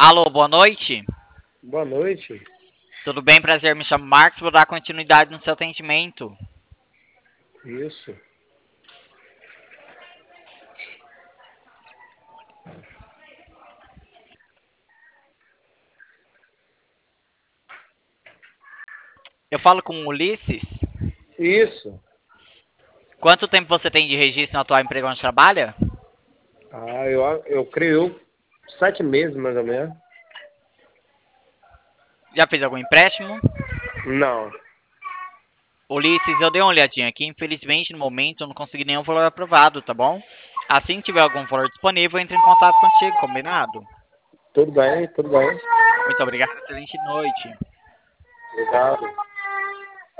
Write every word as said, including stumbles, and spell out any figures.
Alô, boa noite. Boa noite. Tudo bem? Prazer, me chamo Marcos, vou dar continuidade no seu atendimento. Isso. Eu falo com o Ulisses. Isso. Quanto tempo você tem de registro no atual emprego onde trabalha? Ah, eu, eu creio sete meses, mais ou menos. Já fez algum empréstimo? Não. Ulisses, eu dei uma olhadinha aqui. Infelizmente, no momento, eu não consegui nenhum valor aprovado, tá bom? Assim que tiver algum valor disponível, eu entro em contato contigo, combinado? Tudo bem, tudo bem. Muito obrigado, excelente noite. Obrigado.